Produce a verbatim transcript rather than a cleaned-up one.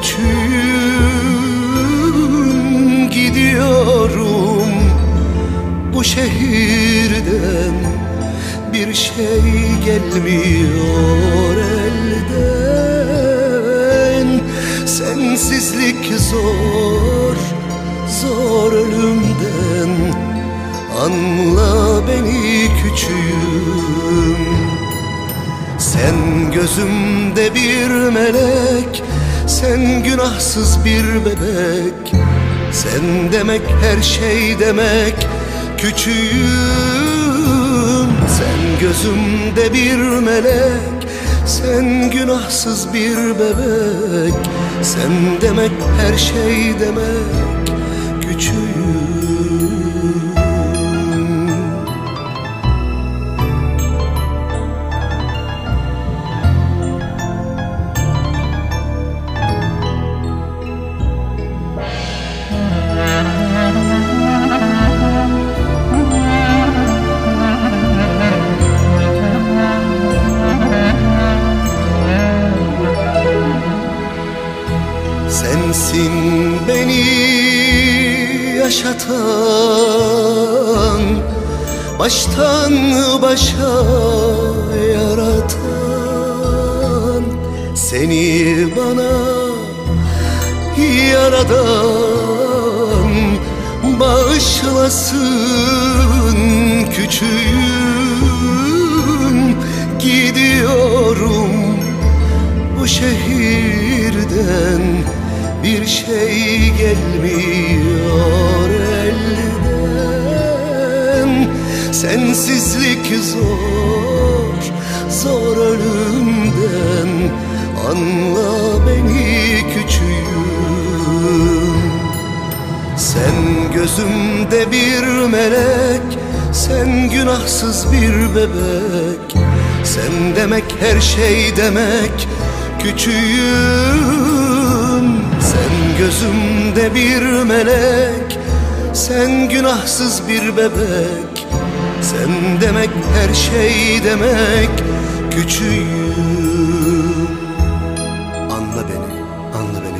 küçüğüm, gidiyorum bu şehirden. Bir şey gelmiyor elden. Sensizlik zor, zor ölümden. Anla beni küçüğüm. Sen gözümde bir melek, sen günahsız bir bebek. Sen demek her şey demek küçüğüm. Sen gözümde bir melek, sen günahsız bir bebek. Sen demek her şey demek küçüğüm. Sensin beni yaşatan, baştan başa yaratan. Seni bana yaradan bağışlasın küçüğüm. Gidiyorum bu şehirden. Bir şey gelmiyor elden. Sensizlik zor, zor ölümden. Anla beni küçüğüm. Sen gözümde bir melek, sen günahsız bir bebek. Sen demek her şey demek küçüğüm. Sen gözümde bir melek, sen günahsız bir bebek. Sen demek her şey demek küçüğüm. Anla beni, anla beni